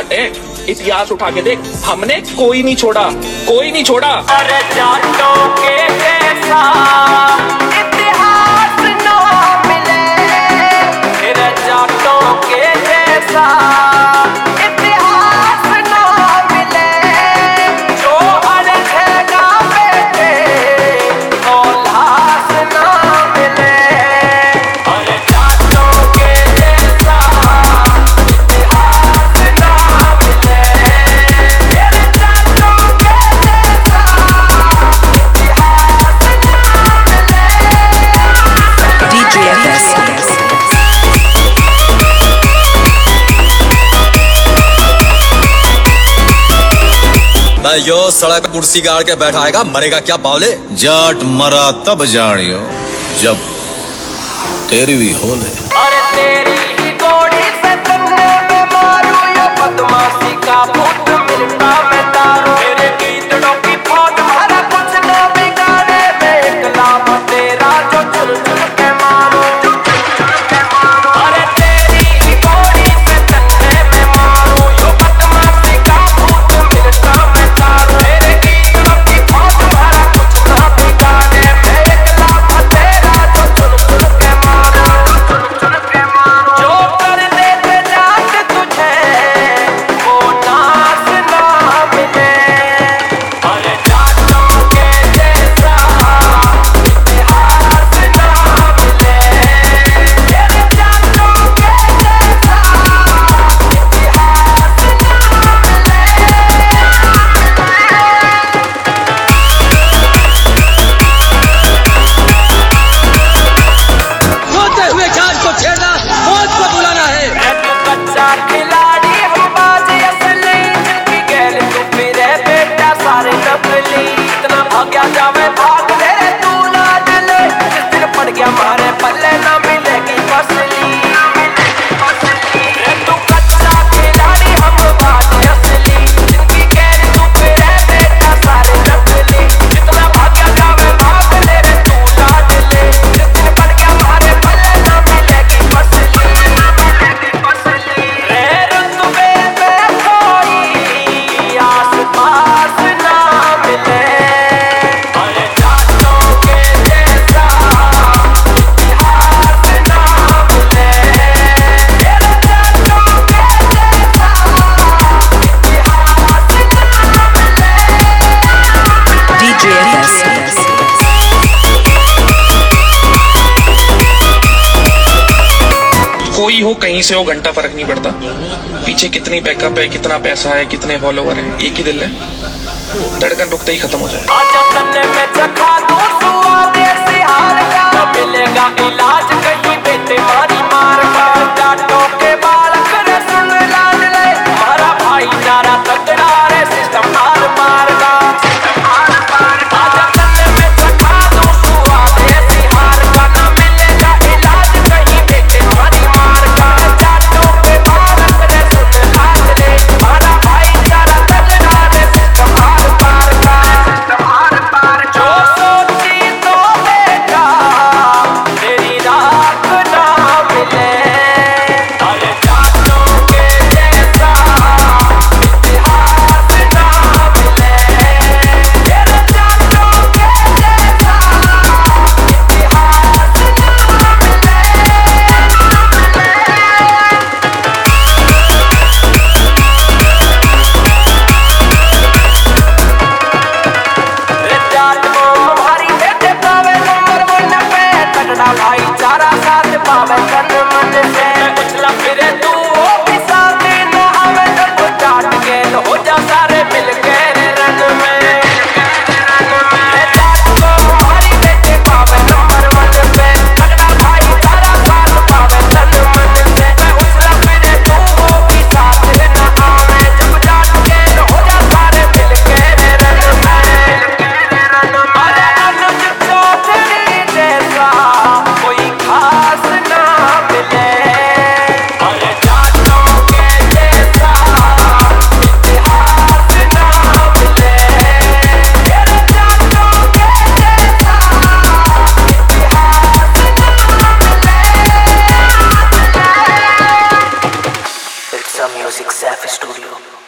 जाट है, इतिहास उठा के देख, हमने कोई नहीं छोड़ा, कोई नहीं छोड़ा। अरे जाटों के जैसा इतिहास ना मिले, तेरे जाटों के जैसा इतिहास ना मिले, जो हर जगह बेटे औलास ना मिले। अरे जाटों के जैसा इतिहास ना मिले, तेरे जाटों के जैसा इतिहास ना मिले। DJ FS। मैं यो सड़क पे कुर्सी गाड़ के बैठाएगा, मरेगा क्या बावले। जाट मरा तब जानियो जब तेरी भी होले। अरे तेरी ही गोड़ी से तन्ने में मारू, यो बदमाशी का भूत मिलता मैं तारू। तेरे गीतड़ों की फौज भरा कुछ न बिगाड़े, मैं एकला तेरा जो चुन चुन के मारू। अरे तेरी ही गोड़ी से तन्ने में मारू, यो बदमाशी का भूत मिलता मैं तारू। तेरे गीतड़ों की फौज भरा कुछ न बिगाड़े, मैं एकला तेरा जो चुन चुन के मारू। जो कर देते जाट तुझे वो नास ना मिले। अरे जाटों के जैसा इतिहास ना मिले, तेरे जाटों के जैसा इतिहास होते हुए जान को छेड़ना, मौत को बुलाना है। मैं तो कच्चा खिलाड़ी हूँ, बाजी असली, जिनकी गैल तू फिरे बेटा सारे नकली। इतना भाग्या जावे भाग ले तू ना डले, जिस दिन पड़ गया मारे पल्ले ना मिलेगी फसली। मैं तो कच्चा खिलाड़ी हम बाजी असली, जिनकी गैल तू फिरे बेटा सारे नकली। जितना भाग्या जावे भाग ले तू ना डले, जिस दिन पड़ गया मारे पल्ले ना मिलेगी फसली। रे रुतबे में कोई आस पास ना मिले। अरे जाटों के जैसा इतिहास ना मिले, तेरे जाटों के जैसा इतिहास ना मिले। DJ FS। कोई हो कहीं से हो, घंटा फर्क नहीं पड़ता, पीछे कितनी बैकअप है, कितना पैसा है, कितने फॉलोवर है, एक ही दिल है, धड़कन रुकते ही खत्म हो जाए। आजा तन्ने में चखा दूं स्वाद ऐसी हार का, न मिलेगा इलाज कहीं बेटे मारी मार का। जाटों के बालक रे सुन लाल ले, हमारा भाईचारा तगड़ा रे, सिस्टम हार पार का। आजा तन्ने में चखा दूं स्वाद ऐसी हार का, न मिलेगा इलाज कहीं बेटे मारी मार का। जाटों के बालक रे सुन लाल ले, हमारा भाईचारा तगड़ा रे, सिस्टम हार पार का। जो सोची तो बेटा तेरी राख ना मिले। Music Saif studio.